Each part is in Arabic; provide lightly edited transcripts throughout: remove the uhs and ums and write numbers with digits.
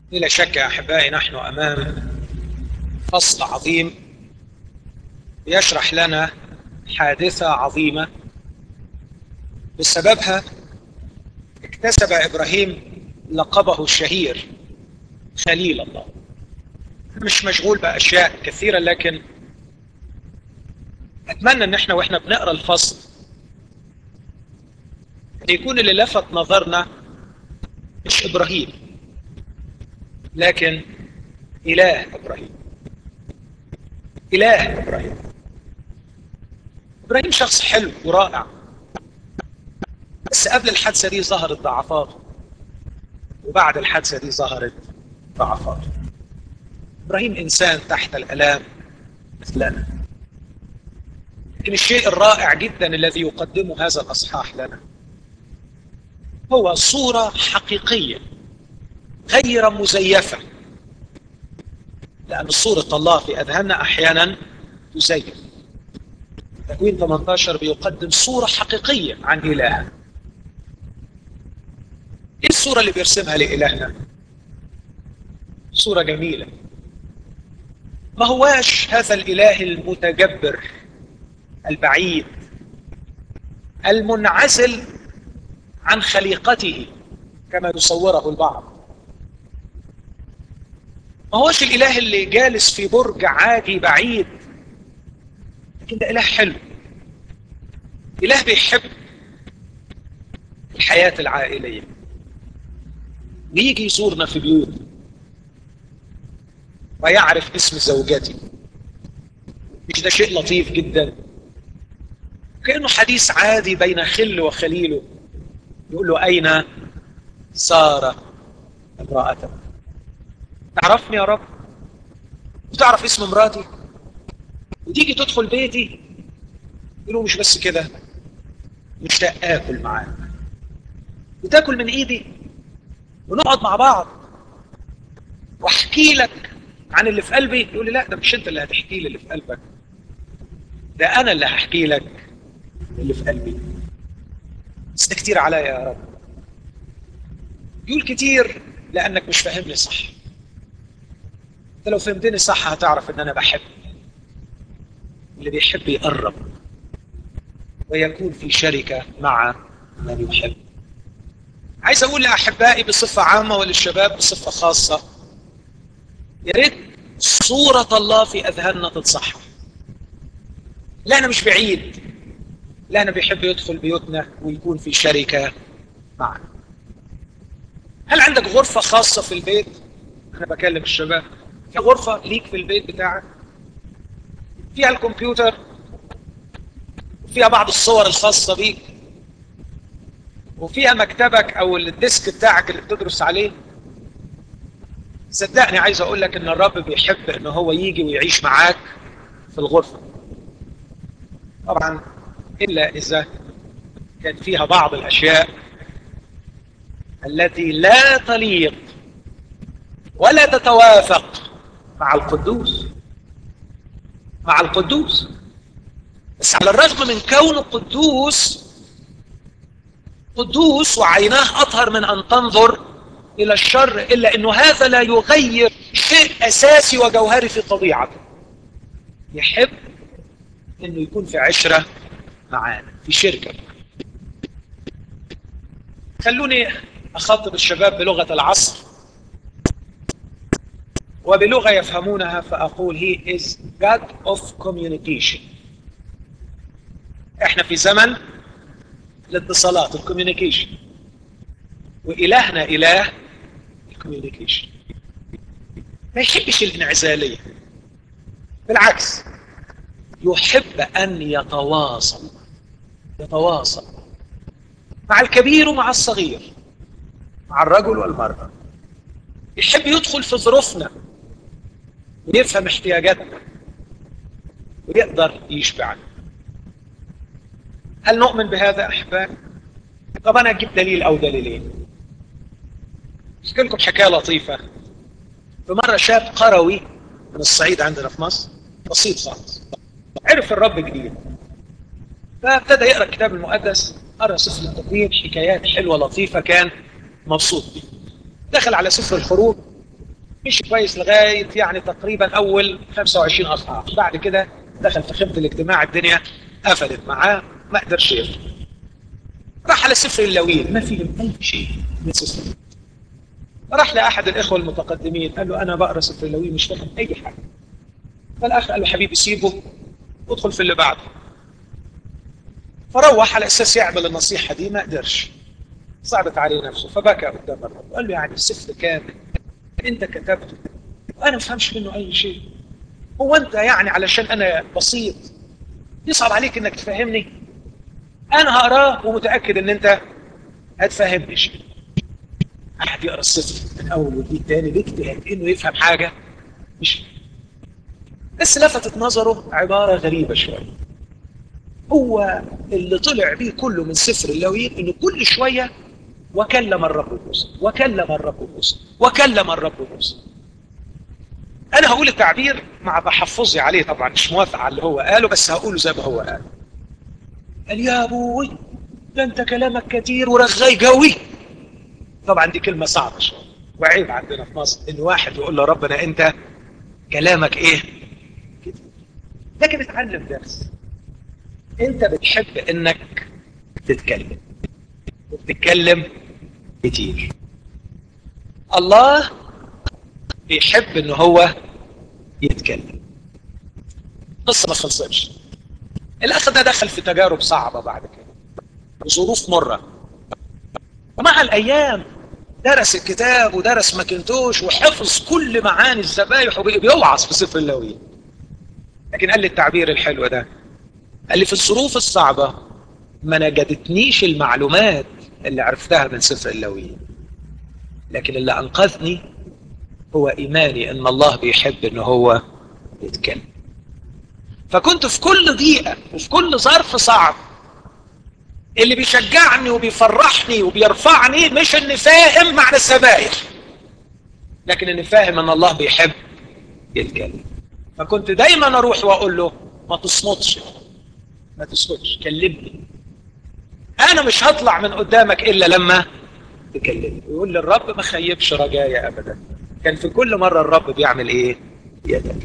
بلا شك يا أحبائي نحن أمام فصل عظيم يشرح لنا حادثة عظيمة بسببها اكتسب إبراهيم لقبه الشهير خليل الله. مش مشغول بأشياء كثيرة، لكن أتمنى أن احنا وإحنا بنقرأ الفصل يكون اللي لفت نظرنا مش إبراهيم، لكن إله إبراهيم. إله إبراهيم. إبراهيم شخص حلو ورائع، بس قبل الحادثة دي ظهرت ضعفاته، وبعد الحادثة دي ظهرت ضعفاته. إبراهيم إنسان تحت الآلام مثلنا، لكن الشيء الرائع جدا الذي يقدمه هذا الأصحاح لنا هو صورة حقيقية غير مزيفة، لأن صورة الله في أذهاننا أحيانا تزيف. تكوين 18 بيقدم صورة حقيقية عن إلهنا. إيه الصورة اللي بيرسمها لإلهنا؟ صورة جميلة. ما هواش هذا الإله المتجبر البعيد المنعزل عن خليقته كما يصوره البعض. ما هوش الإله اللي جالس في برج عاجي بعيد، لكن ده إله حلو، إله بيحب الحياة العائلية ويجي يزورنا في بيوتنا ويعرف اسم زوجتي. مش ده شيء لطيف جدا؟ كأنه حديث عادي بين خل وخليله، يقول له أين سارة امرأتك؟ تعرفني يا رب؟ وتعرف اسم مراتي؟ وتيجي تدخل بيتي؟ يقول له مش بس كده، مشتاق آكل معاك وتاكل من إيدي ونقعد مع بعض واحكي لك عن اللي في قلبي. يقول لي لا، ده مش انت اللي هتحكي لي اللي في قلبك، ده انا اللي هحكي لك اللي في قلبي. بس ده كتير عليا يا رب. يقول كتير لانك مش فاهمني صح. انت لو فهمتني صح هتعرف ان انا بحب. اللي بيحب يقرب ويكون في شركة مع من يحب. عايز اقول لاحبائي بصفة عامة وللشباب بصفة خاصة، يا ريت صورة الله في اذهاننا تتصحح. لا انا مش بعيد، لا انا بيحب يدخل بيوتنا ويكون في شركة معنا. هل عندك غرفة خاصة في البيت؟ انا بكلم الشباب، في غرفة ليك في البيت بتاعك فيها الكمبيوتر وفيها بعض الصور الخاصة بيك وفيها مكتبك او الديسك بتاعك اللي بتدرس عليه؟ صدقني عايز اقول لك ان الرب بيحب ان هو يجي ويعيش معاك في الغرفة. طبعا الا اذا كان فيها بعض الاشياء التي لا تليق ولا تتوافق مع القدوس. مع القدوس. بس على الرغم من كونه قدوس، قدوس وعيناه أطهر من أن تنظر إلى الشر، إلا أنه هذا لا يغير شيء أساسي وجوهري في طبيعته. يحب أنه يكون في عشرة معانا، في شركة. خلوني أخاطب الشباب بلغة العصر وبلغة يفهمونها، فأقول He is God of communication. احنا في زمن الاتصالات، الكوميونيكيشن، وإلهنا إله الكوميونيكيشن. ما يحبش الانعزالية، بالعكس يحب أن يتواصل مع الكبير ومع الصغير، مع الرجل والمرأة. يحب يدخل في ظروفنا ويفهم احتياجاتنا ويقدر يشبعنا. هل نؤمن بهذا أحباب؟ طب أنا أجيب دليل أو دليلين. أحكي لكم حكاية لطيفة. في مرة شاب قروي من الصعيد عندنا في مصر، بسيط خالص، عرف الرب جديد، فابتدى يقرأ الكتاب المقدس، قرأ سفر التكوين، حكايات حلوة لطيفة، كان مبسوط بيه. دخل على سفر الخروج، مش كويس لغايه يعني تقريبا اول 25 اصحاح، بعد كده دخل في خدمه الاجتماع، الدنيا قفلت معاه، ما قدرش يفهم. راح على سفر اللاويين، ما فيهم اي شيء من سفر اللاويين. راح لاحد الاخوه المتقدمين قال له انا بقرا سفر اللاويين مش فاهم اي حاجه. فالاخ قال له حبيبي سيبه وادخل في اللي بعده. فروح على اساس يعمل النصيحه دي، ما قدرش، صعبت عليه نفسه، فبكى قدام الرب قال له يعني السفر كامل انت كتبته وانا ما فهمش منه اي شيء، هو انت يعني علشان انا بسيط يصعب عليك انك تفهمني؟ انا هقراه ومتاكد ان انت هتفهمني شيء. قعد يقرا السفر من اول وجديد تاني باجتهاد انه يفهم حاجه، مش بس لفتت نظره عباره غريبه شويه. هو اللي طلع بيه كله من سفر اللاويين انه كل شويه وكلم الرب موسى، وكلم الرب موسى، وكلم الرب موسى. انا هقول التعبير مع تحفظي عليه، طبعا مش موافق على اللي هو قاله، بس هقوله زي ما هو قال. قال يا ابوي ده انت كلامك كتير ورغاي قوي. طبعا دي كلمه صعبه شويه، وعيب عندنا في مصر ان واحد يقول له ربنا انت كلامك ايه كتير. لكن اتعلم درس، انت بتحب انك تتكلم وبتتكلم كتير. الله بيحب ان هو يتكلم. قصه ما خلصتش، الاخ ده دخل في تجارب صعبه بعد كده وظروف مره، ومع الايام درس الكتاب ودرس ماكنتوش وحفظ كل معاني الذبايح وبيوعظ في سفر اللاويين. لكن قال لي التعبير الحلو ده، قال لي في الظروف الصعبه ما نجدتنيش المعلومات اللي عرفتها من سفر اللاويين، لكن اللي انقذني هو ايماني ان الله بيحب ان هو يتكلم. فكنت في كل ضيقه وفي كل ظرف صعب اللي بيشجعني وبيفرحني وبيرفعني مش اني فاهم معنى الذبايح، لكن اني فاهم ان الله بيحب يتكلم. فكنت دايما اروح واقول له ما تصمتش، ما تسكتش، كلمني، انا مش هطلع من قدامك الا لما تكلمني. ويقول لي الرب ما خيبش رجايا ابدا. كان في كل مره الرب بيعمل ايه؟ يتكلم.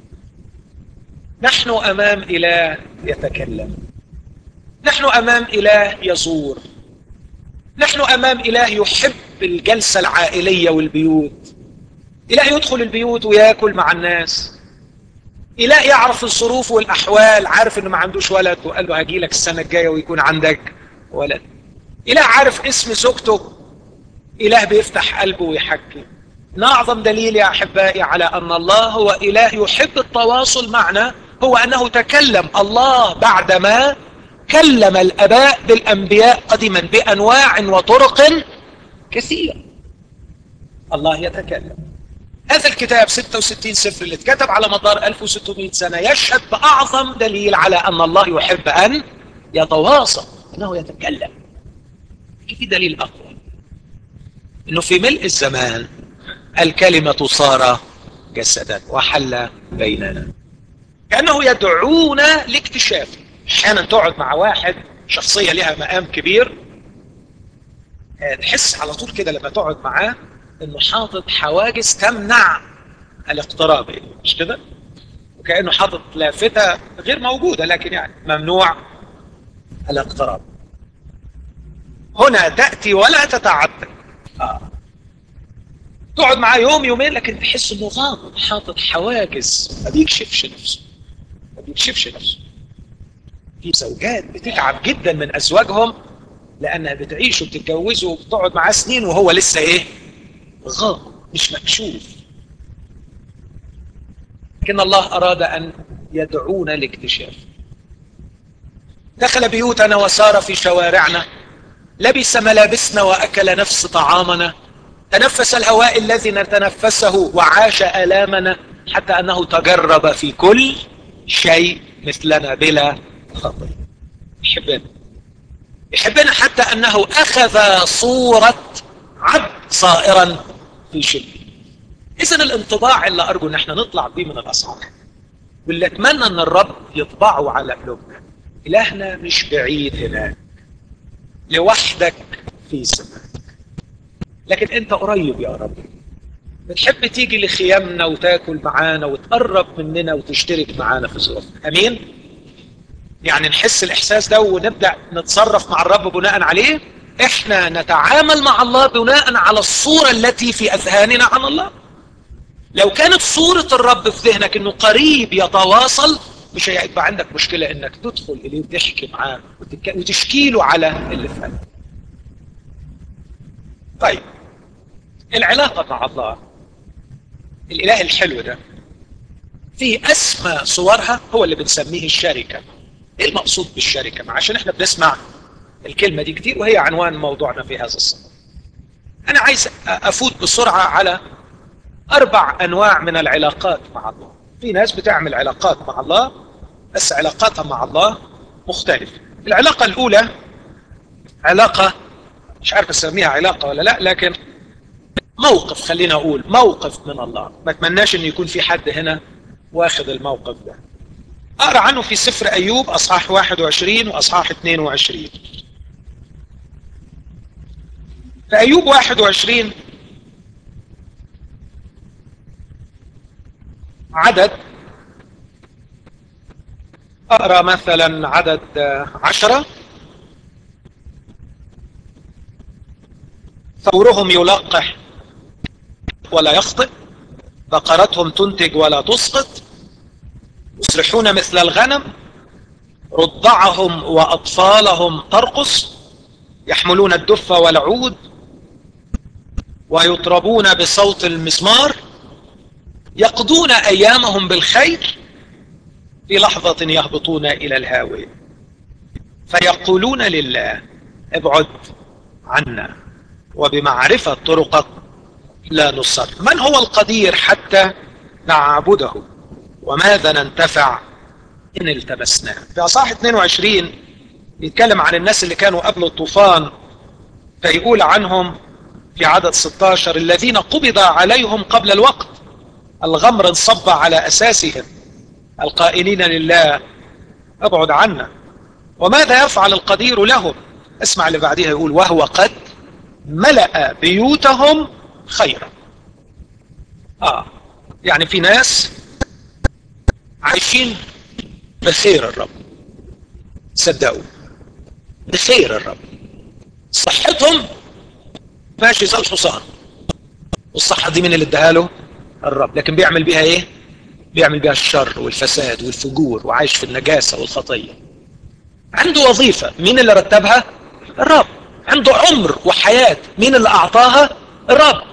نحن امام اله يتكلم، نحن امام اله يزور، نحن امام اله يحب الجلسه العائليه والبيوت، اله يدخل البيوت وياكل مع الناس، اله يعرف الظروف والاحوال، عارف انه ما عندوش ولد وقال له هجي لك السنه الجايه ويكون عندك ولد، اله عارف اسم زوجته، اله بيفتح قلبه ويحكي. اعظم دليل يا احبائي على ان الله هو اله يحب التواصل معنا هو انه تكلم الله بعدما كلم الاباء بالانبياء قديما بانواع وطرق كثيره. الله يتكلم. هذا الكتاب 66 سفر اللي اتكتب على مدار 1600 سنه يشهد باعظم دليل على ان الله يحب ان يتواصل، انه يتكلم. في دليل اقوى، انه في ملء الزمان الكلمه صار جسدا وحل بيننا، كانه يدعونا لاكتشاف. احيانا تقعد مع واحد شخصيه لها مقام كبير، تحس على طول كده لما تقعد معاه انه حاطط حواجز تمنع الاقتراب، مش كده؟ وكانه حاطط لافته غير موجوده، لكن يعني ممنوع الاقتراب. هنا تاتي ولا تتعدى. تقعد معاه يوم يومين لكن تحس انه غامض، حاطط حواجز، ما بيكشفش نفسه، ما بيكشفش نفسه. في زوجات بتتعب جدا من ازواجهم لانها بتعيش وبتتجوزه وبتقعد معاه سنين وهو لسه ايه؟ غامض، مش مكشوف. لكن الله اراد ان يدعونا لاكتشاف. دخل بيوتنا وسار في شوارعنا، لبس ملابسنا واكل نفس طعامنا، تنفس الهواء الذي نتنفسه وعاش آلامنا، حتى أنه تجرب في كل شيء مثلنا بلا خطية. يحبنا، يحبنا حتى أنه أخذ صورة عبد صائرا في شبه. إذن الانطباع اللي أرجو أن احنا نطلع بيه من الأصحاح، واللي أتمنى أن الرب يطبعه على قلوبنا، إلهنا مش بعيد هناك لوحدك في سماء، لكن أنت قريب يا رب، بتحب تيجي لخيامنا وتاكل معانا وتقرب مننا وتشترك معانا في ظروفنا. امين؟ يعني نحس الاحساس ده ونبدأ نتصرف مع الرب بناء عليه. احنا نتعامل مع الله بناء على الصورة التي في اذهاننا عن الله. لو كانت صورة الرب في ذهنك انه قريب يتواصل، مش هيبقى عندك مشكلة انك تدخل اليه وتحكي معاه وتشكي له على اللي في قلبك. طيب، العلاقة مع الله الاله الحلو ده في اسمى صورها هو اللي بنسميه الشركة. ايه المقصود بالشركة؟ عشان احنا بنسمع الكلمة دي كتير وهي عنوان موضوعنا في هذا الصدد. انا عايز افوت بسرعة على 4 انواع من العلاقات مع الله. في ناس بتعمل علاقات مع الله بس علاقاتها مع الله مختلفة. العلاقة الاولى علاقة، مش عارف اسميها علاقة ولا لا، لكن موقف، خلينا اقول موقف من الله. ما اتمناش ان يكون في حد هنا واخد الموقف ده. اقرا عنه في سفر ايوب اصحاح 21 واصحاح 22. في ايوب 21 عدد، اقرا مثلا عدد 10: ثورهم يلقح ولا يخطئ، بقرتهم تنتج ولا تسقط، يصرحون مثل الغنم، رضعهم واطفالهم ترقص، يحملون الدف والعود ويطربون بصوت المزمار، يقضون ايامهم بالخير، في لحظة يهبطون الى الهاوية، فيقولون لله ابعد عنا، وبمعرفة طرقك لا نصر. من هو القدير حتى نعبده، وماذا ننتفع ان التمسناه؟ في اصحاح 22 يتكلم عن الناس اللي كانوا قبل الطوفان، فيقول عنهم في عدد 16: الذين قبض عليهم قبل الوقت، الغمر انصب على اساسهم، القائلين لله ابعد عنا، وماذا يفعل القدير لهم؟ اسمع اللي بعدها، يقول وهو قد ملأ بيوتهم خيرا. يعني في ناس عايشين بخير الرب، صدقوا بخير الرب، صحتهم ماشي زي الحصان، والصحة دي من اللي اداها له؟ الرب. لكن بيعمل بيها ايه؟ بيعمل بيها الشر والفساد والفجور، وعايش في النجاسة والخطية. عنده وظيفة، مين اللي رتبها؟ الرب. عنده عمر وحياة، مين اللي اعطاها؟ الرب.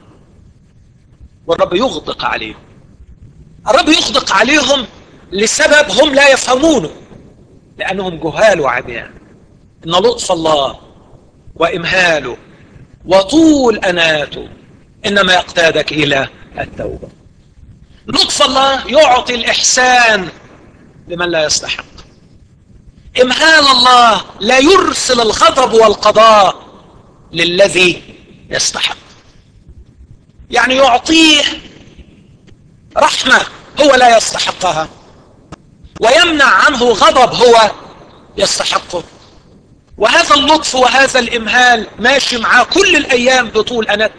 والرب يغدق عليهم. الرب يغدق عليهم لسبب هم لا يفهمونه، لانهم جهال وعميان. ان لطف الله وامهاله وطول اناته انما يقتادك الى التوبة. لطف الله يعطي الاحسان لمن لا يستحق. امهال الله لا يرسل الغضب والقضاء للذي يستحق. يعني يعطيه رحمة هو لا يستحقها، ويمنع عنه غضب هو يستحقه. وهذا اللطف وهذا الامهال ماشي معاه كل الايام بطول انات،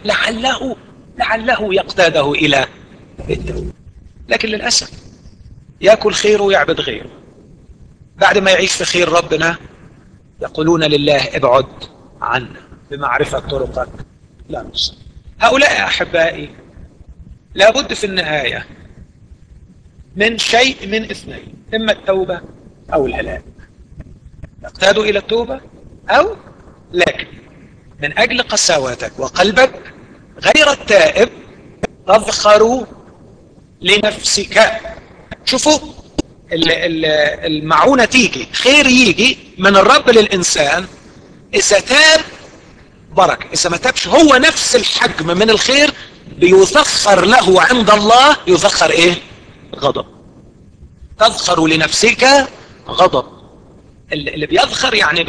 لعله يقتاده الى التوبة. لكن للاسف ياكل خيره ويعبد غيره. بعد ما يعيش في خير ربنا يقولون لله ابعد عنا، بمعرفة طرقك لا نصر. هؤلاء احبائي لابد في النهاية من شيء من اثنين: اما التوبة او الهلاك. يقتادوا الى التوبة، او لكن من اجل قساوتك وقلبك غير التائب تذخر لنفسك. شوفوا المعونة تيجي، خير يجي من الرب للإنسان إذا تاب بركة، إذا ما تابش هو نفس الحجم من الخير بيذخر له عند الله. يذخر إيه؟ غضب. تذخر لنفسك غضب. اللي بيذخر يعني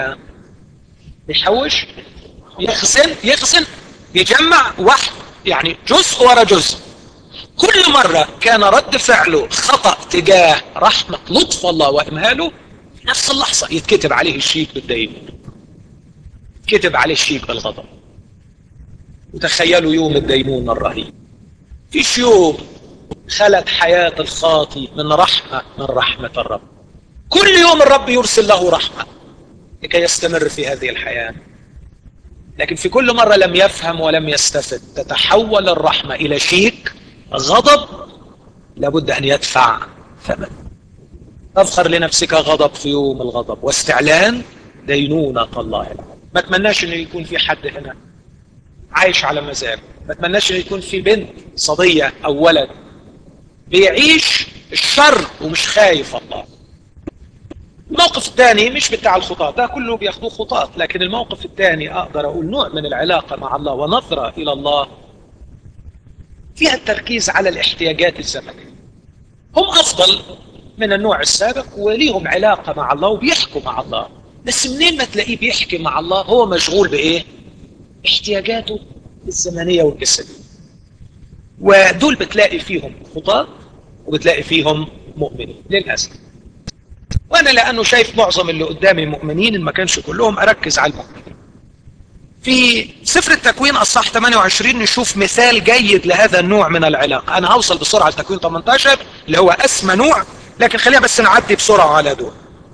بيحوش، يخزن، يجمع واحد، يعني جزء ورا جزء. كل مرة كان رد فعله خطأ تجاه رحمة لطف الله وإمهاله، في نفس اللحظة يتكتب عليه الشيك بالدين، يتكتب عليه الشيك بالغضب. وتخيلوا يوم الدينونة الرهيب. فيش يوم خلت حياة الخاطي من رحمة من رحمة الرب. كل يوم الرب يرسل له رحمة لكي يستمر في هذه الحياة، لكن في كل مرة لم يفهم ولم يستفد تتحول الرحمة إلى شيك غضب لابد أن يدفع ثمن. تفخر لنفسك غضب في يوم الغضب واستعلان دينونة الله العظيم. ما اتمناش أن يكون في حد هنا عايش على مزاجه، ما اتمناش أن يكون في بنت صبية أو ولد بيعيش الشر ومش خايف الله. الموقف الثاني مش بتاع الخطاة، ده كله بياخدوه خطاة، لكن الموقف الثاني أقدر أقول نوع من العلاقة مع الله ونظرة إلى الله فيها التركيز على الاحتياجات الزمنية. هم أفضل من النوع السابق وليهم علاقة مع الله وبيحكوا مع الله، بس منين ما تلاقيه بيحكي مع الله هو مشغول بإيه؟ احتياجاته الزمنية والجسدية. ودول بتلاقي فيهم خطاة وبتلاقي فيهم مؤمنين للأسف. وأنا لأنه شايف معظم اللي قدامي مؤمنين إن ما كانش كلهم أركز على المؤمنين. في سفر التكوين أصحاح 28 نشوف مثال جيد لهذا النوع من العلاقة. أنا هوصل بسرعة لتكوين 18 اللي هو أسمى نوع، لكن خلينا بس نعدي بسرعة على دول.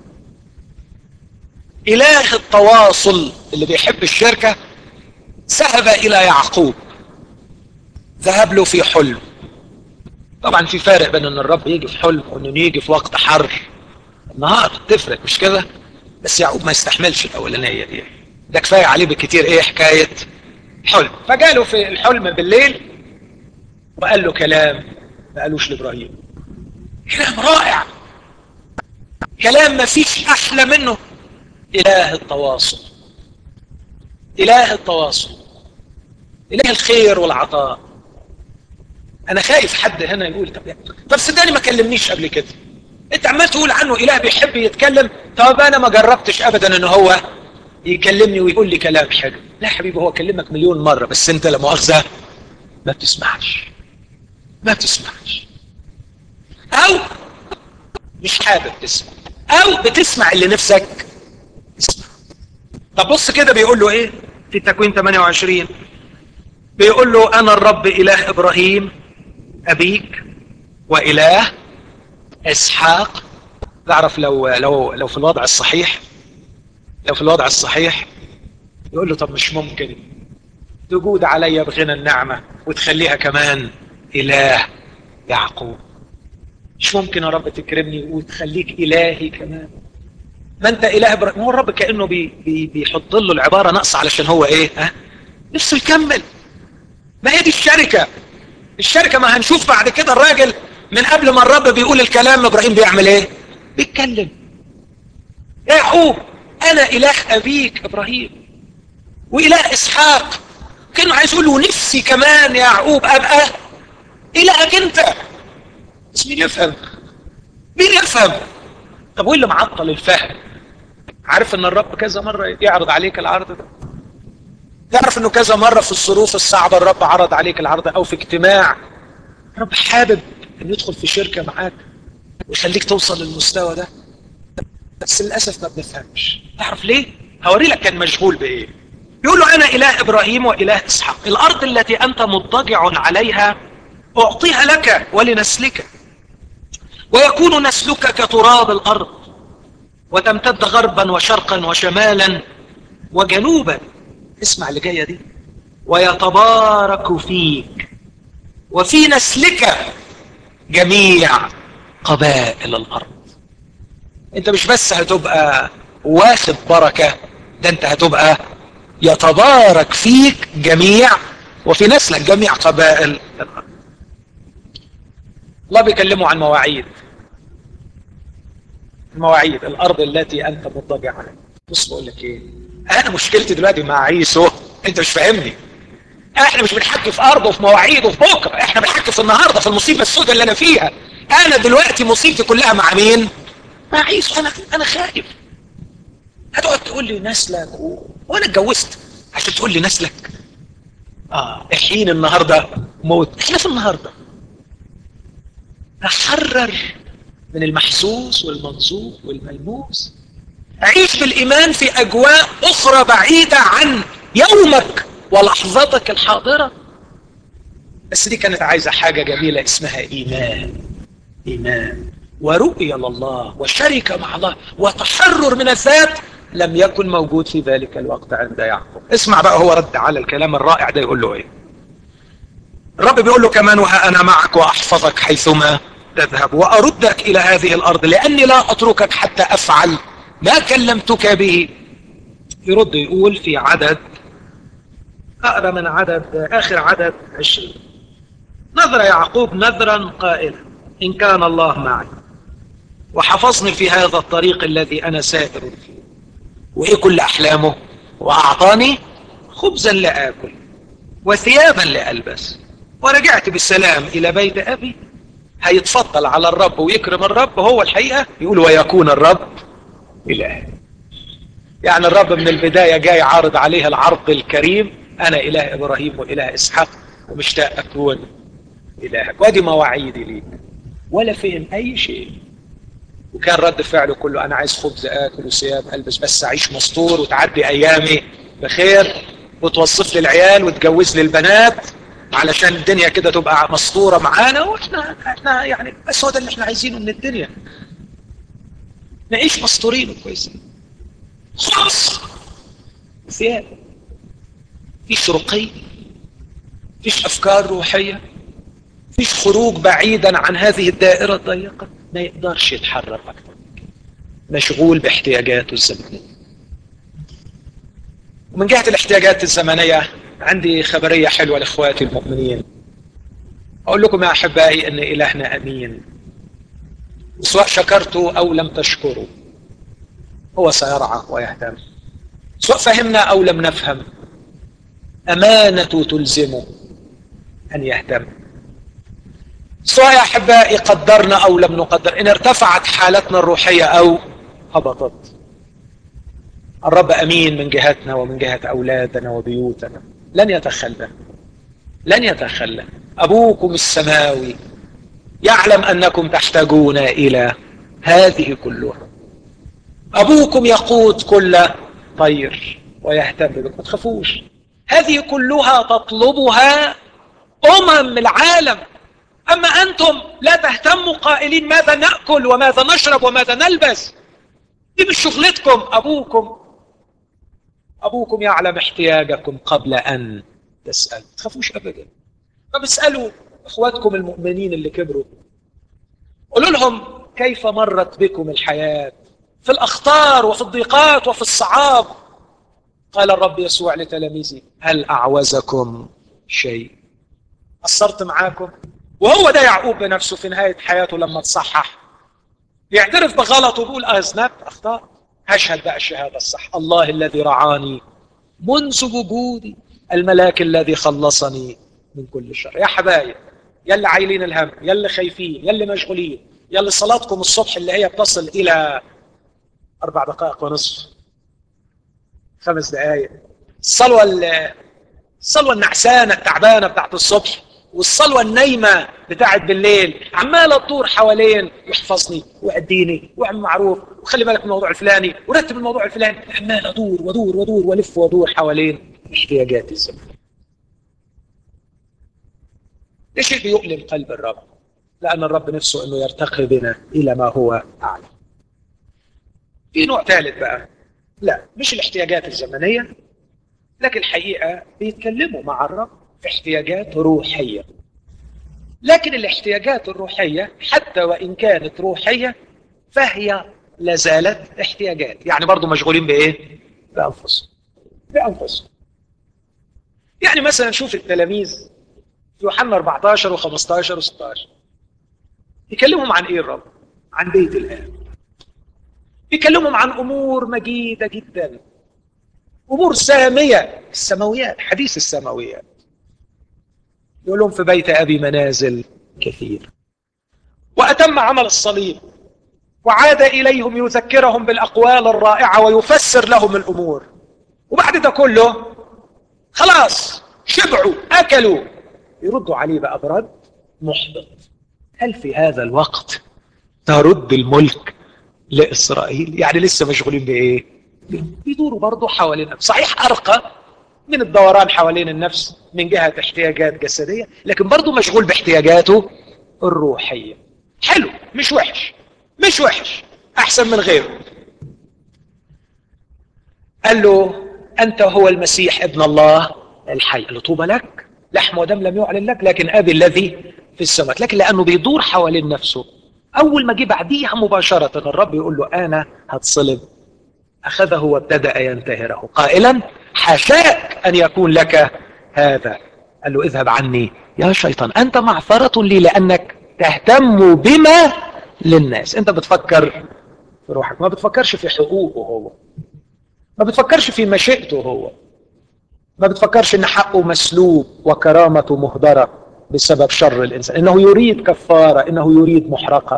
إله التواصل اللي بيحب الشركة ذهب إلى يعقوب، ذهب له في حلم. طبعا في فارق بين ان الرب يجي في حلم وانه يجي في وقت حر. النهار تفرق مش كده؟ بس يعقوب ما يستحملش الاولانيه دي، ده كفايه عليه بالكتير ايه حكايه حلم. فجاله في الحلم بالليل وقال له كلام ما قالوش لابراهيم، كلام رائع، كلام ما فيش احلى منه. اله التواصل، اله التواصل، اله الخير والعطاء. انا خايف حد هنا يقول طب صدقني ما كلمنيش قبل كده، انت عمال تقول عنه اله بيحب يتكلم، طب انا ما جربتش ابدا ان هو يكلمني ويقول لي كلام حلو. لا حبيبي، هو كلمك مليون مرة بس انت لا مؤاخذة ما بتسمعش، ما بتسمعش، او مش حابب تسمع، او بتسمع اللي نفسك تسمع. طب بص كده بيقول له ايه في تكوين 28، بيقول له انا الرب اله ابراهيم ابيك واله اسحاق. تعرف لو في الوضع الصحيح، لو في الوضع الصحيح يقول له طب مش ممكن تجود علي بغنى النعمة وتخليها كمان اله يعقوب؟ مش ممكن يا رب تكرمني وتخليك الهي كمان؟ ما انت اله ابراهيم. هو الرب كأنه بيحط له العبارة ناقصة علشان هو ايه؟ نفسه يكمل. ما هي دي الشركة. الشركة ما هنشوف بعد كده الراجل من قبل ما الرب بيقول الكلام ابراهيم بيعمل ايه؟ بيتكلم. يا يعقوب انا اله ابيك ابراهيم واله اسحاق. كانه عايز يقول له نفسي كمان يا يعقوب ابقى الهك انت. بس مين يفهم؟ مين يفهم؟ طب وايه اللي معطل الفهم؟ عارف ان الرب كذا مرة يعرض عليك العرض ده؟ تعرف انه كذا مرة في الظروف الصعبة الرب عرض عليك العرض ده، او في اجتماع الرب حابب ان يدخل في شركة معاك ويخليك توصل للمستوى ده، بس للأسف ما بنفهمش. تعرف ليه؟ هوري لك كان مشغول بايه. يقول له انا اله ابراهيم واله اسحاق، الارض التي انت مضطجع عليها اعطيها لك ولنسلك، ويكون نسلك كتراب الارض، وتمتد غربا وشرقا وشمالا وجنوبا. اسمع اللي جايه دي، ويتبارك فيك وفي نسلك جميع قبائل الارض. انت مش بس هتبقى واخد بركة، ده انت هتبقى يتبارك فيك جميع وفي نسلك جميع قبائل الارض. الله بيكلمه عن مواعيد، المواعيد الارض التي انت مضطجع عليها. بص بقول لك ايه، انا مشكلتي دلوقتي مع عيسو، انت مش فاهمني. احنا مش بنحكي في ارض وفي مواعيد وفي بكره، احنا بنحكي في النهارده، في المصيبه السوداء اللي انا فيها. انا دلوقتي مصيبتي كلها مع مين؟ مع عيسو. انا خايف. هتقعد تقول لي نسلك وانا اتجوزت عشان تقول لي نسلك؟ الحين النهارده موت، احنا في النهارده. تحرر من المحسوس والمنظور والملموس، عيش بالايمان في اجواء اخرى بعيده عن يومك ولحظتك الحاضرة. بس دي كانت عايزة حاجة جميلة اسمها إيمان ورؤية لله وشركة مع الله وتحرر من الذات لم يكن موجود في ذلك الوقت عند يعقوب. اسمع بقى هو رد على الكلام الرائع ده، يقول له ايه؟ الرب بيقول له كمان: وها أنا معك وأحفظك حيثما تذهب وأردك إلى هذه الأرض لأني لا أتركك حتى أفعل ما كلمتك به. يرد يقول في عدد، أقرأ من آخر عدد 20: نذر يعقوب نذرا قائلا: إن كان الله معي وحفظني في هذا الطريق الذي أنا سائر فيه. وإيه كل أحلامه؟ وأعطاني خبزا لآكل وثيابا لألبس ورجعت بالسلام إلى بيت أبي. هيتفضل على الرب ويكرم الرب. هو الحقيقة يقول: ويكون الرب إله. يعني الرب من البداية جاي عارض عليه العرض الكريم: أنا إله إبراهيم وإله إسحاق ومشتاق أكون إلهك، وادي مواعيدي ليك. ولا فهم أي شيء، وكان رد فعله كله: أنا عايز خبز آكل وثياب ألبس، بس أعيش مستور وتعدي أيامي بخير وتوظف لي العيال وتجوز لي البنات علشان الدنيا كده تبقى مستورة معانا. وإحنا يعني بس هو ده اللي إحنا عايزينه من الدنيا، نعيش مستورين وكويسين. خلاص ثياب، فيش رقي، فيش أفكار روحية، فيش خروج بعيدا عن هذه الدائرة الضيقة. ما يقدرش يتحرر أكثر، مشغول باحتياجاته الزمنية. ومن جهة الاحتياجات الزمنية عندي خبرية حلوة لإخواتي المؤمنين. أقول لكم يا أحبائي أن إلهنا أمين، سواء شكرته أو لم تشكروا هو سيرعى ويهتم. سواء فهمنا أو لم نفهم أمانته تلزمه أن يهتم. سواء يا أحبائي قدرنا أو لم نقدر، إن ارتفعت حالتنا الروحية أو هبطت، الرب أمين من جهتنا ومن جهة أولادنا وبيوتنا. لن يتخلى، لن يتخلى. أبوكم السماوي يعلم أنكم تحتاجون إلى هذه كلها. أبوكم يقود كل طير ويهتم بكم، ما تخافوش. هذه كلها تطلبها العالم، أما أنتم لا تهتموا قائلين ماذا نأكل وماذا نشرب وماذا نلبس. دي مش شغلتكم. أبوكم يعلم احتياجكم قبل أن تسأل. ما تخافوش أبدا. طب اسألوا إخواتكم المؤمنين اللي كبروا، قولوا لهم كيف مرت بكم الحياة في الأخطار وفي الضيقات وفي الصعاب. قال الرب يسوع لتلاميذه: هل أعوزكم شيء؟ قصرت معاكم؟ وهو ده يعقوب بنفسه في نهاية حياته لما تصحح يعترف بغلطه ويقول: أذنبت، أخطأت. هشهد بقى الشهادة الصح: الله الذي رعاني منذ وجودي، الملاك الذي خلصني من كل شر. يا حبايب، يلي عايلين الهم، يلي خايفين، يلي مشغولين، يلي صلاتكم الصبح اللي هي بتصل إلى 4 دقائق ونصف 5 دقائق، الصلوة النعسانة التعبانة بتاعت الصبح والصلوة النايمة بتاعت بالليل عمالة تدور حوالين: يحفظني وأديني واعمل معروف وخلي بالك من الموضوع الفلاني ورتب الموضوع الفلاني. عمال أدور ودور ودور ولف ودور حوالين احتياجاتي الزمنية. ده شيء بيؤلم قلب الرب، لأن الرب نفسه أنه يرتقي بنا إلى ما هو أعلى. في نوع ثالث بقى، لا مش الاحتياجات الزمنية، لكن الحقيقة بيتكلموا مع الرب في احتياجات روحية. لكن الاحتياجات الروحية حتى وإن كانت روحية فهي لازالت احتياجات. يعني برضو مشغولين بإيه؟ بأنفسهم. يعني مثلا شوف التلاميذ في يوحنا 14 و15 و16 يكلمهم عن إيه الرب؟ عن بيت الآب. يكلمهم عن أمور مجيدة جدا، أمور سامية، السماويات، حديث السماويات. يقول لهم: في بيت أبي منازل كثير. وأتم عمل الصليب وعاد إليهم يذكرهم بالأقوال الرائعة ويفسر لهم الأمور. وبعد ده كله خلاص شبعوا أكلوا، يردوا عليه بقى برد محبط: هل في هذا الوقت ترد الملك لإسرائيل؟ يعني لسه مشغولين بإيه؟ بيدوروا برضه حوالين. صحيح أرقى من الدوران حوالين النفس من جهة احتياجات جسدية، لكن برضه مشغول باحتياجاته الروحية. حلو، مش وحش، مش وحش، أحسن من غيره. قال له أنت هو المسيح ابن الله الحي. قال له طوبى لك، لحم ودم لم يعلن لك، لكن أبي الذي في السماء. لكن لأنه بيدور حوالين نفسه، أول ما جه بعديها مباشرة الرب يقول له أنا هتصلب، أخذه وابتدأ ينتهره قائلا حاشاك أن يكون لك هذا. قال له اذهب عني يا شيطان، أنت معثرة لي لأنك تهتم بما للناس. أنت بتفكر في روحك، ما بتفكرش في حقوقه هو، ما بتفكرش في مشيئته هو، ما بتفكرش ان حقه مسلوب وكرامته مهدرة بسبب شر الإنسان، إنه يريد كفارة، إنه يريد محرقة.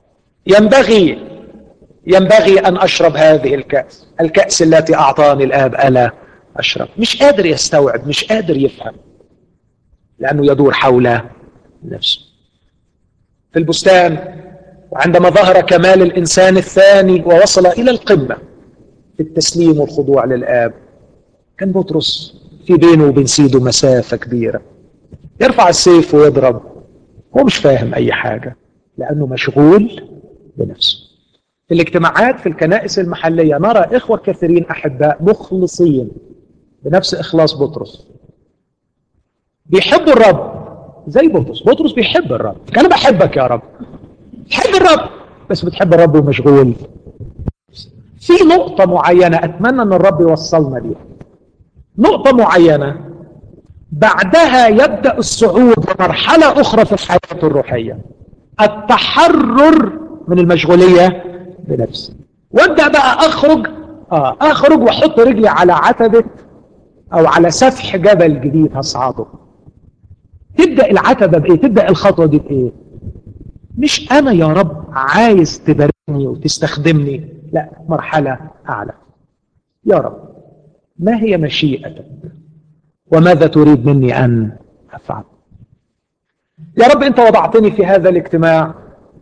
ينبغي أن أشرب هذه الكأس، الكأس التي أعطاني الآب ألا أشرب. مش قادر يستوعب، مش قادر يفهم، لأنه يدور حول نفسه. في البستان، وعندما ظهر كمال الإنسان الثاني ووصل إلى القمة في التسليم والخضوع للآب، كان بطرس في بينه وبين سيده مسافة كبيرة، يرفع السيف ويضرب، هو مش فاهم أي حاجة لأنه مشغول بنفسه. في الاجتماعات في الكنائس المحلية نرى إخوة كثيرين أحباء مخلصين بنفس إخلاص بطرس، بيحبوا الرب زي بطرس. بطرس بيحب الرب، أنا بحبك يا رب، بتحب الرب، بس بتحب الرب ومشغول. في نقطة معينة أتمنى أن الرب يوصلنا ليها، نقطة معينة بعدها يبدأ الصعود لمرحلة أخرى في الحياة الروحية، التحرر من المشغولية بنفسي، وابدأ بقى أخرج وأحط رجلي على عتبة أو على سفح جبل جديد هصعده. تبدأ العتبة بإيه؟ تبدأ الخطوة دي بإيه؟ مش أنا يا رب عايز تباركني وتستخدمني، لا، مرحلة أعلى. يا رب ما هي مشيئتك وماذا تريد مني أن أفعل؟ يا رب أنت وضعتني في هذا الاجتماع،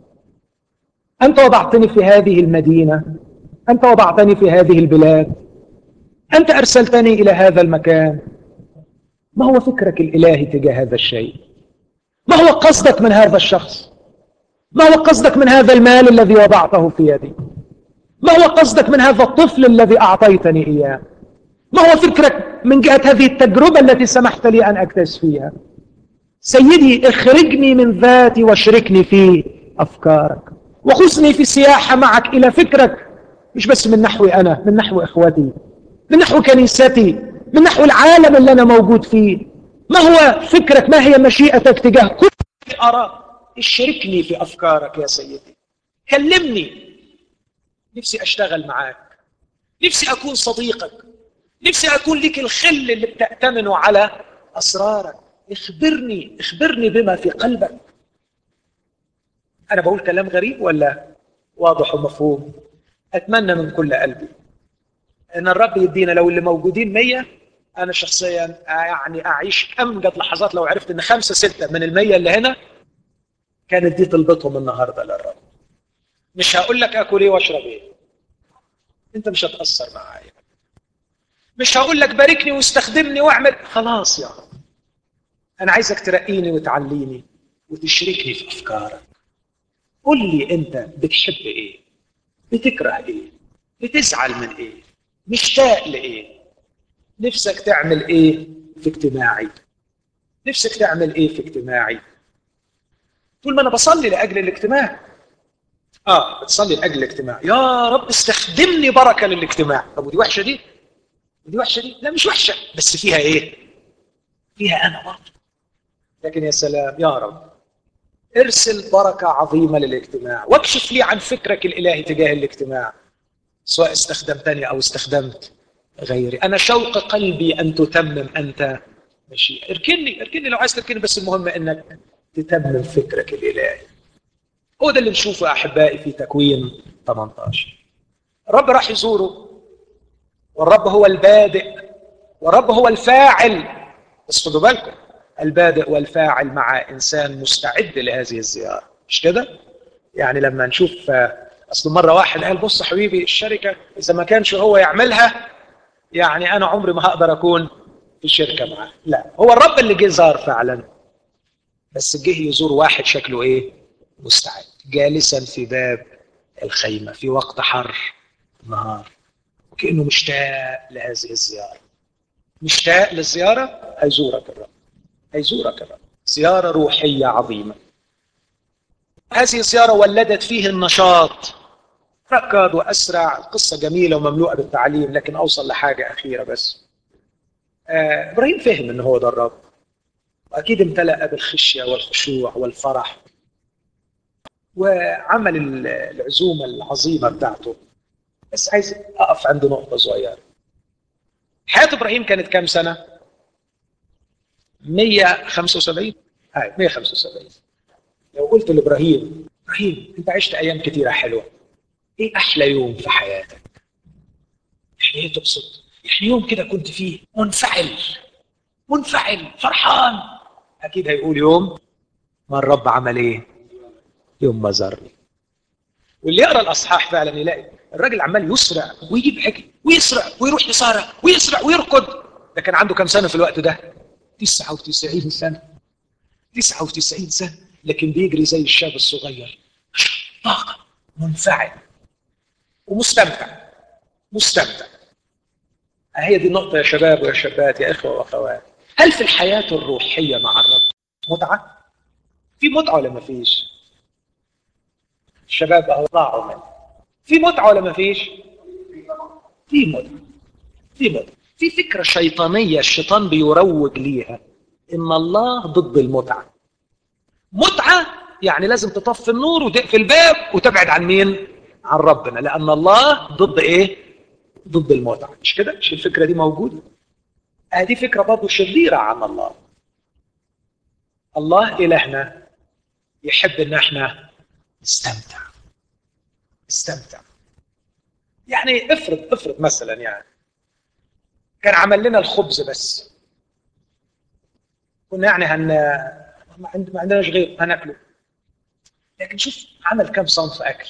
أنت وضعتني في هذه المدينة، أنت وضعتني في هذه البلاد، أنت أرسلتني إلى هذا المكان. ما هو فكرك الإلهي تجاه هذا الشيء؟ ما هو قصدك من هذا الشخص؟ ما هو قصدك من هذا المال الذي وضعته في يدي؟ ما هو قصدك من هذا الطفل الذي أعطيتني إياه؟ ما هو فكرك من جهة هذه التجربة التي سمحت لي أن أكتس فيها؟ سيدي اخرجني من ذاتي واشركني في أفكارك، وخذني في سياحة معك إلى فكرك، مش بس من نحوي أنا، من نحو إخوتي، من نحو كنيستي، من نحو العالم اللي أنا موجود فيه. ما هو فكرك؟ ما هي مشيئتك تجاه كل شيء أراه؟ اشركني في أفكارك يا سيدي، كلمني، نفسي أشتغل معاك، نفسي أكون صديقك، نفسي أكون لك الخل اللي بتأتمنه على أسرارك. اخبرني بما في قلبك. أنا بقول كلام غريب ولا واضح ومفهوم؟ أتمنى من كل قلبي أن الرب يدينا، لو اللي موجودين 100، أنا شخصيا يعني أعيش أمجد لحظات لو عرفت أن 5 6 من 100 اللي هنا كانت دي طلبتهم النهاردة للرب. مش هقول لك أكل إيه وأشرب إيه، أنت مش هتأثر معايا. مش هقول لك باركني واستخدمني واعمل، خلاص يا رب، أنا عايزك ترقيني وتعليني وتشركني في أفكارك. قل لي أنت بتحب إيه؟ بتكره إيه؟ بتزعل من إيه؟ مشتاق لإيه؟ نفسك تعمل إيه في اجتماعي؟ نفسك تعمل إيه في اجتماعي؟ طول ما أنا بصلي لأجل الاجتماع، بتصلي لأجل الاجتماع، يا رب استخدمني بركة للاجتماع. طب ودي وحشة دي؟ ودي وحشة دي؟ لا مش وحشة، بس فيها إيه؟ فيها أنا برضه. لكن يا سلام يا رب، ارسل بركة عظيمة للاجتماع، واكشف لي عن فكرك الإلهي تجاه الاجتماع، سواء استخدمتني أو استخدمت غيري. أنا شوق قلبي أن تتمم أنت مشيئة. اركني لو عايز تركني، بس المهم أنك تتمم فكرك الإلهي. هو ده اللي نشوفه يا أحبائي في تكوين 18. الرب راح يزوره، والرب هو البادئ والرب هو الفاعل. بس خدوا بالكم، البادئ والفاعل مع إنسان مستعد لهذه الزيارة، مش كده؟ يعني لما نشوف أصل مرة واحد قال بص حبيبي، الشركة إذا ما كانش هو يعملها يعني أنا عمري ما هقدر أكون في شركة معاه. لا، هو الرب اللي جه زار فعلا، بس جه يزور واحد شكله ايه؟ مستعد، جالسا في باب الخيمة في وقت حر النهار، وكأنه مشتاق لهذه الزيارة. مشتاق للزيارة. هيزورك الرب، هيزورك الرب. زيارة روحية عظيمة. هذه الزيارة ولدت فيه النشاط، ركض وأسرع. قصة جميلة ومملوءة بالتعليم، لكن أوصل لحاجة أخيرة بس. إبراهيم فهم إن هو ده الرب، وأكيد امتلأ بالخشية والخشوع والفرح، وعمل العزومة العظيمة بتاعته. بس عايز أقف عند نقطة صغيرة. حياة إبراهيم كانت كام سنة؟ 175. 175. لو قلت لإبراهيم: إبراهيم أنت عشت أيام كتيرة حلوة، إيه أحلى يوم في حياتك؟ يعني إيه تقصد؟ يعني يوم كده كنت فيه منفعل فرحان. أكيد هيقول يوم ما الرب عمل إيه؟ يوم ما زارني. واللي يقرأ الأصحاح فعلا يلاقي الراجل عمال يسرع ويجيب حكي ويسرع ويروح يصارع ويسرع ويركض. ده كان عنده كام سنة في الوقت ده؟ 99 سنة. 99 سنة، لكن بيجري زي الشاب الصغير، طاقة، منفعل ومستمتع. مستمتع. هي دي النقطة يا شباب ويا شابات، يا إخوة وأخوات. هل في الحياة الروحية مع الرب متعة؟ في متعة ولا ما فيش؟ الشباب أطلعوا منه. في متعة ولا ما فيش؟ في متعة. في متعة. في فكرة شيطانية الشيطان بيروج ليها، إن الله ضد المتعة. متعة يعني لازم تطفي النور وتقفل الباب وتبعد عن مين؟ عن ربنا، لأن الله ضد إيه؟ ضد المتعة. مش كده؟ مش الفكرة دي موجودة؟ دي فكرة برضه شريرة عن الله. الله إلهنا يحب إن احنا نستمتع. نستمتع. يعني افرض مثلا، يعني كان عمل لنا الخبز بس، كنا يعني ما عندناش غير هناكله. لكن شوف عمل كم صنف أكل.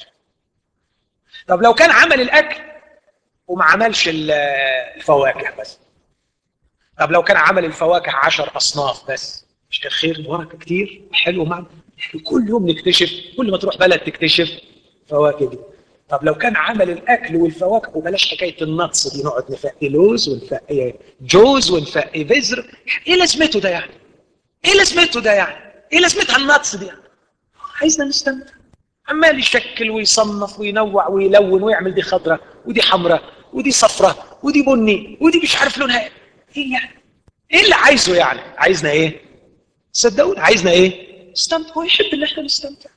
طب لو كان عمل الأكل وما عملش الفواكه بس، طب لو كان عمل الفواكه 10 أصناف بس، مش كان خير وبركة كتير وحلو معنا؟ كل يوم نكتشف، كل ما تروح بلد تكتشف فواكه دي. طب لو كان عمل الأكل والفواكه، وبلاش حكاية النطس دي، نقعد نفقي لوز ونفقي جوز ونفقي بذر، ايه لازمته ده يعني؟ ايه لازمته ده يعني؟ ايه لازمتها النطس دي يعني؟ عايزنا نستمتع. عمال يشكل ويصنف وينوع ويلون ويعمل دي خضراء ودي حمراء ودي صفراء ودي بني ودي مش عارف لونها ايه يعني. ايه اللي عايزه يعني؟ عايزنا ايه؟ صدقوني عايزنا ايه؟ نستمتع. هو يحب ان احنا نستمتع.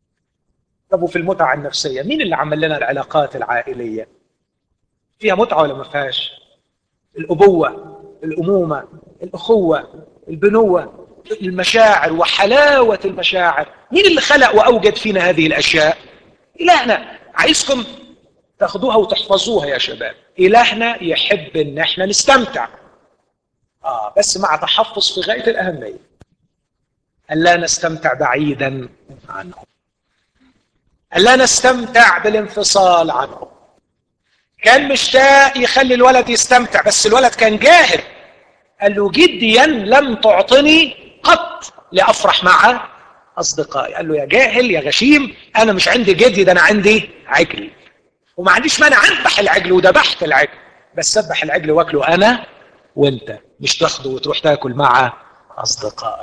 طب وفي المتعة النفسية مين اللي عمل لنا العلاقات العائلية؟ فيها متعة ولا ما فيهاش؟ الأبوة، الأمومة، الأخوة، البنوة، المشاعر وحلاوة المشاعر. مين اللي خلق وأوجد فينا هذه الأشياء؟ إلهنا. عايزكم تاخدوها وتحفظوها يا شباب. إلهنا يحب إن احنا نستمتع، بس مع تحفظ في غاية الأهمية. ألا نستمتع بعيدا عنه، ألا نستمتع بالانفصال عنه. كان مشتاق يخلي الولد يستمتع، بس الولد كان جاهل. قال له: جديا لم تعطني قط لأفرح مع أصدقائي. قال له: يا جاهل يا غشيم، أنا مش عندي جدي، ده أنا عندي عجل، وما عنديش مانع أذبح العجل، وذبحت العجل، بس أذبح العجل واكله أنا وأنت، مش تاخده وتروح تاكل مع أصدقائك.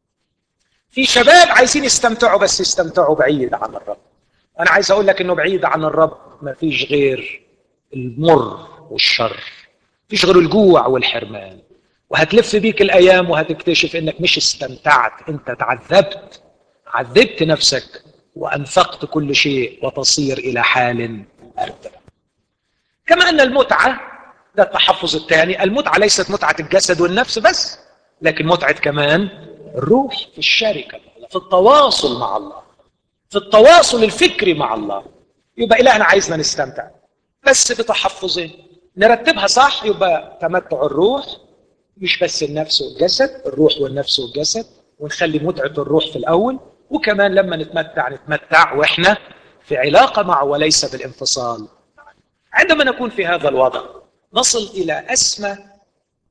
في شباب عايزين يستمتعوا، بس يستمتعوا بعيد عن الرب. أنا عايز أقول لك إنه بعيد عن الرب ما فيش غير المر والشر، فيش غير الجوع والحرمان. وهتلف بيك الأيام وهتكتشف إنك مش استمتعت، أنت تعذبت، عذبت نفسك وأنفقت كل شيء، وتصير إلى حال أردى. كما أن المتعة، ده التحفظ الثاني، المتعة ليست متعة الجسد والنفس بس، لكن متعة كمان الروح، في الشركة، في التواصل مع الله، في التواصل الفكري مع الله. يبقى إلهنا عايزنا نستمتع، بس بتحفظين نرتبها صح. يبقى تمتع الروح، مش بس النفس والجسد، الروح والنفس والجسد، ونخلي متعة الروح في الأول، وكمان لما نتمتع وإحنا في علاقة معه وليس بالانفصال. عندما نكون في هذا الوضع نصل إلى أسمى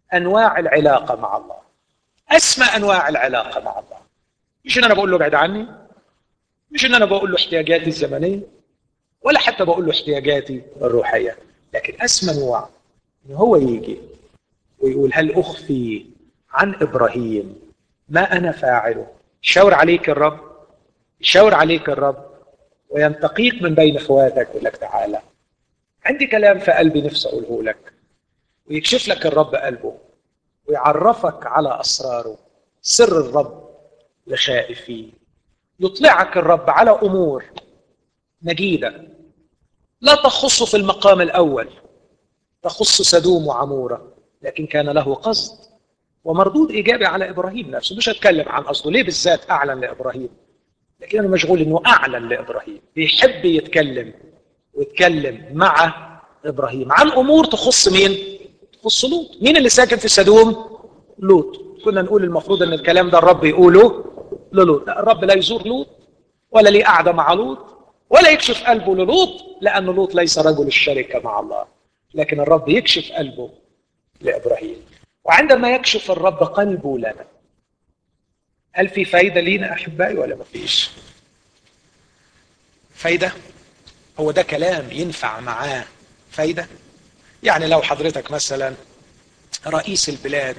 انواع العلاقه مع الله، اسمى انواع العلاقه مع الله. مش ان انا بقول له ابعد عني، مش ان انا بقول له احتياجاتي الزمنيه، ولا حتى بقول له احتياجاتي الروحيه، لكن اسمى نوع ان هو يجي ويقول هل اخفي عن ابراهيم ما انا فاعله. يشاور عليك الرب، يشاور عليك الرب وينتقيك من بين اخواتك ويقول لك تعالى عندي كلام في قلبي نفسي اقوله لك، ويكشف لك الرب قلبه ويعرفك على اسراره، سر الرب لخائفيه. يطلعك الرب على امور مجيده لا تخص في المقام الاول، تخص سدوم وعموره، لكن كان له قصد ومردود ايجابي على ابراهيم نفسه. مش هتكلم عن قصده ليه بالذات اعلن لابراهيم، لكن انا مشغول انه اعلن لابراهيم، بيحب يتكلم ويتكلم مع ابراهيم عن امور تخص مين؟ تخص لوط. مين اللي ساكن في سدوم؟ لوط. كنا نقول المفروض ان الكلام ده الرب يقوله للوط، لا، الرب لا يزور لوط ولا ليه قعده مع لوط ولا يكشف قلبه للوط، لان لوط ليس رجل الشركه مع الله، لكن الرب يكشف قلبه لابراهيم. وعندما يكشف الرب قلبه لنا، هل في فايده لينا احبائي ولا ما فيش فايده؟ هو ده كلام ينفع معاه فايده؟ يعني لو حضرتك مثلا رئيس البلاد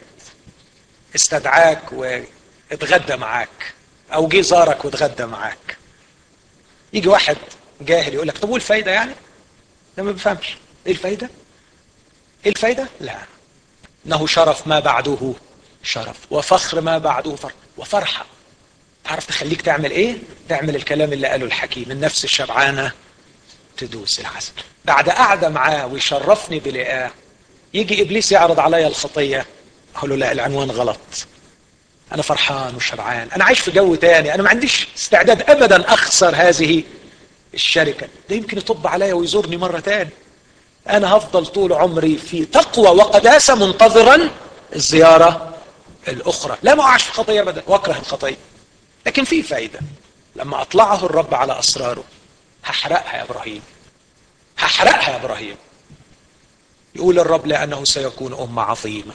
استدعاك واتغدى معاك، او جه زارك واتغدى معاك، يجي واحد جاهل يقول لك طب والفايده يعني؟ ده ما بيفهمش ايه الفايده. ايه الفايده؟ لا، انه شرف ما بعده شرف، وفخر ما بعده فرح، وفرحه تعرف تخليك تعمل ايه؟ تعمل الكلام اللي قاله الحكيم، النفس الشبعانه تدوس العسل. بعد قعده معاه ويشرفني بلقاه، يجي ابليس يعرض عليا الخطيه، اقول له لا، العنوان غلط، انا فرحان وشبعان، انا عايش في جو تاني، انا ما عنديش استعداد ابدا اخسر هذه الشركه، ده يمكن يطب عليا ويزورني مره تاني، انا هفضل طول عمري في تقوى وقداسه منتظرا الزياره الاخرى، لا ما اقعش في خطيه ابدا واكره الخطيه. لكن في فايده لما اطلعه الرب على اسراره، هحرقها يا ابراهيم، هحرقها يا ابراهيم. يقول الرب لانه سيكون امه عظيمه،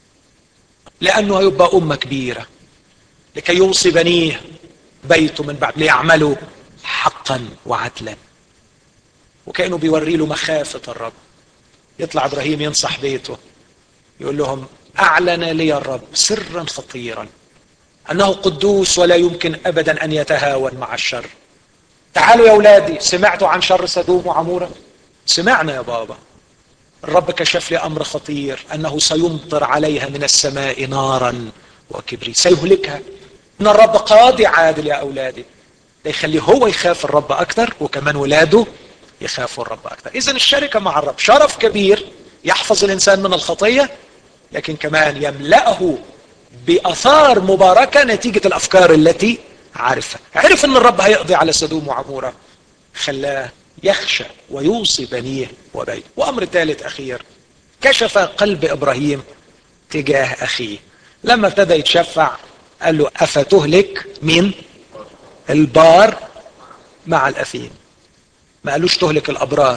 لانه هيبقى امه كبيره، لكي يوصي بنيه بيته من بعد ليعملوا حقا وعدلا. وكأنه بيوري له مخافة الرب. يطلع ابراهيم ينصح بيته، يقول لهم اعلن لي الرب سرا خطيرا انه قدوس ولا يمكن ابدا ان يتهاون مع الشر. تعالوا يا اولادي، سمعتوا عن شر سدوم وعموره؟ سمعنا يا بابا. الرب كشف لي امر خطير، انه سيمطر عليها من السماء نارا وكبريت، سيهلكها. ان الرب قاضي عادل يا اولادي. ده يخليه هو يخاف الرب اكثر، وكمان ولاده يخافوا الرب اكثر. اذا الشركه مع الرب شرف كبير يحفظ الانسان من الخطيه، لكن كمان يملأه باثار مباركه نتيجه الافكار التي عرفها. عرف ان الرب هيقضي على سدوم وعموره، خلاه يخشى ويوصي بنيه وبيته. وامر ثالث اخير، كشف قلب ابراهيم تجاه اخيه. لما ابتدى يتشفع قال له افتهلك مين؟ البار مع الاثيم. ما قالوش تهلك الابرار.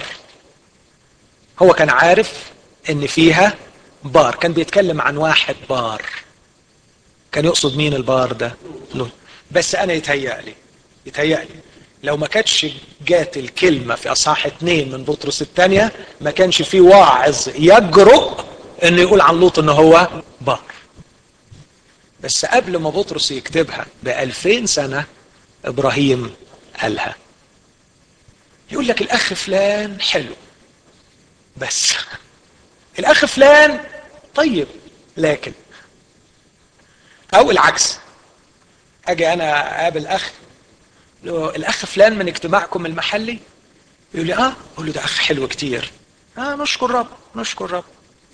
هو كان عارف ان فيها بار، كان بيتكلم عن واحد بار. كان يقصد مين البار ده؟ بس انا يتهيألي لو ما كانتش جات الكلمة في اصحاح 2 من بطرس الثانية، ما كانش في واعظ يجرؤ انه يقول عن لوط انه هو بار. بس قبل ما بطرس يكتبها ب2000 سنة ابراهيم قالها. يقول لك الاخ فلان حلو، بس الاخ فلان طيب، لكن او العكس، اجي انا اقابل اخ، الاخ فلان من اجتماعكم المحلي، يقول لي اقول له ده اخ حلو كتير، نشكر رب نشكر رب.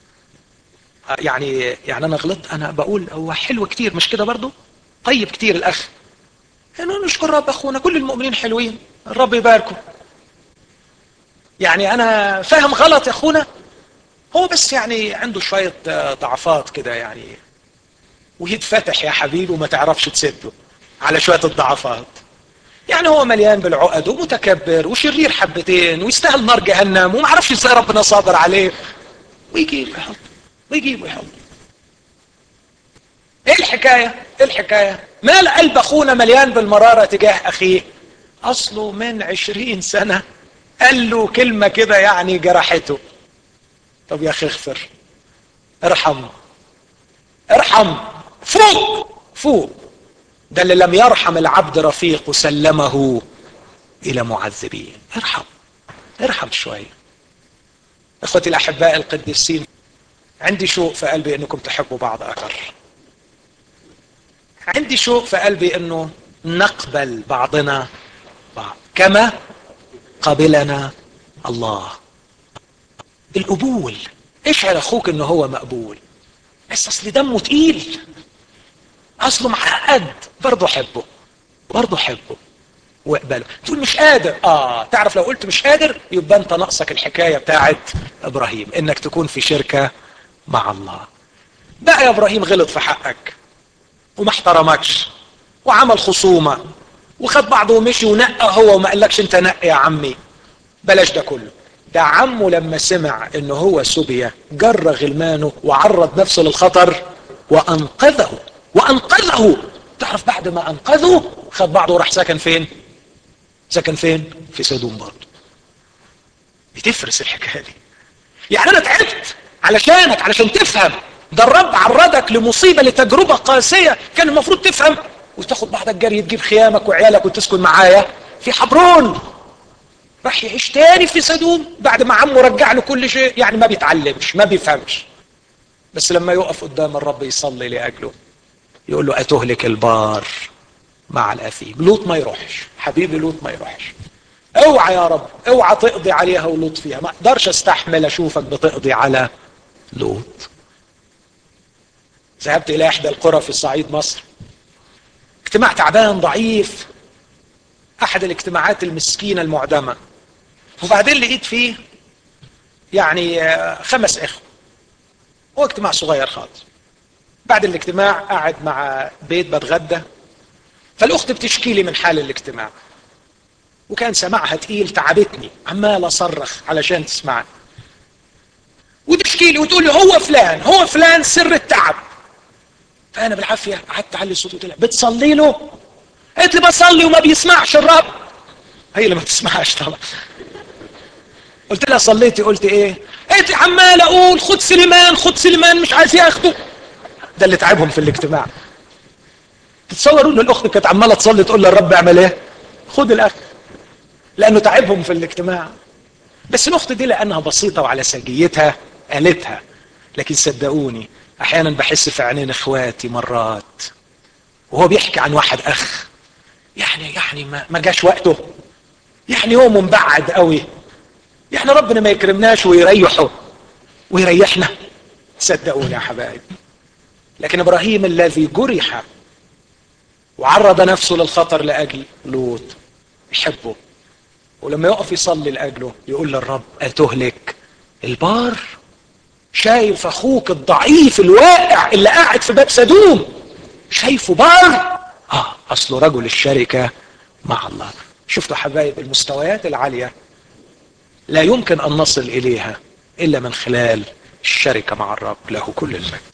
يعني انا غلطت، انا بقول هو حلو كتير، مش كده برضو؟ طيب كتير الاخ، نشكر رب، اخونا كل المؤمنين حلوين، الرب يباركم. يعني انا فاهم غلط يا اخونا، هو بس يعني عنده شوية ضعفات كده يعني، ويتفتح يا حبيبي وما تعرفش تسده على شوية الضعفات. يعني هو مليان بالعقد ومتكبر وشرير حبتين ويستاهل نار جهنم وما عرفش ازاي ربنا صابر عليه، ويجيب ويحط ويجيب ويحط. ايه الحكاية؟ ايه الحكاية؟ مال قلب اخونا مليان بالمرارة تجاه اخيه؟ اصله من 20 سنة قال له كلمة كده يعني جرحته. طب يا اخي اغفر، ارحم، ارحم، فوق فوق. ده اللي لم يرحم العبد رفيق سلمه الى معذبين. ارحم، ارحم شوية. اخوتي الاحباء القديسين، عندي شوق في قلبي انكم تحبوا بعض اكثر. عندي شوق في قلبي انه نقبل بعضنا بعض كما قبلنا الله. القبول، اشعر اخوك انه هو مقبول. بس اصل دمه تقيل، اصله معقد، برضه حبه، برضه حبه واقبله. تقول مش قادر، تعرف لو قلت مش قادر يبقى انت ناقصك الحكايه بتاعت ابراهيم، انك تكون في شركه مع الله. بقى يا ابراهيم غلط في حقك وما احترمكش وعمل خصومه وخد بعضه ومشي ونقى هو وما قالكش انت نقي يا عمي. بلاش ده كله. ده عمه لما سمع انه هو سبية جر غلمانه وعرض نفسه للخطر وانقذه، وانقذه. تعرف بعد ما انقذه خد بعضه وراح سكن فين؟ سكن فين؟ في سدوم برضه. بتفرس الحكايه دي. يعني انا تعبت علشانك علشان تفهم. ده الرب عرضك لمصيبه، لتجربه قاسيه، كان المفروض تفهم وتاخد بعضك جري تجيب خيامك وعيالك وتسكن معايا في حبرون. راح يعيش تاني في سدوم بعد ما عمه رجع له كل شيء. يعني ما بيتعلمش، ما بيفهمش. بس لما يقف قدام الرب يصلي لاجله يقول له اتهلك البار مع الاثيم. لوط ما يروحش، حبيبي لوط ما يروحش. اوعى يا رب، اوعى تقضي عليها ولوط فيها. ما اقدرش استحمل اشوفك بتقضي على لوط. ذهبت الى احدى القرى في صعيد مصر، اجتماع تعبان ضعيف، احد الاجتماعات المسكينة المعدمة. وبعدين لقيت فيه يعني 5 اخوة. هو اجتماع صغير خالص. بعد الاجتماع قاعد مع بيت بتغدى، فالاخت بتشكي لي من حال الاجتماع، وكان سماعها تقيل، تعبتني، عمال اصرخ علشان تسمعني، وتشكي لي وتقول لي هو فلان هو فلان سر التعب. فانا بالعافيه قعدت اعلي الصوت وقلت لها بتصلي له؟ قالت لي بصلي وما بيسمعش الرب. هي اللي ما بتسمعش طبعا. قلت لها صليتي؟ قلت ايه؟ قالت لي عمال اقول خد سليمان خد سليمان مش عايز ياخده. ده اللي تعبهم في الاجتماع. تتصوروا ان الاخت كانت عماله تصلي تقول للرب اعمل ايه؟ خد الاخ، لانه تعبهم في الاجتماع. بس الاخت دي لانها بسيطه وعلى سجيتها قالتها. لكن صدقوني احيانا بحس في عينين اخواتي مرات وهو بيحكي عن واحد اخ يعني ما جاش وقته، يعني هو منبعد قوي، يعني ربنا ما يكرمناش ويريحه ويريحنا. صدقوني يا حبايب. لكن ابراهيم الذي جرح وعرض نفسه للخطر لاجل لوط يحبه، ولما يقف يصلي لاجله يقول للرب اتهلك البار. شايف اخوك الضعيف الواقع اللي قاعد في باب سدوم شايفه بار؟ اصله رجل الشركة مع الله. شفتوا حبايب المستويات العالية لا يمكن ان نصل اليها الا من خلال الشركة مع الرب. له كل المجد.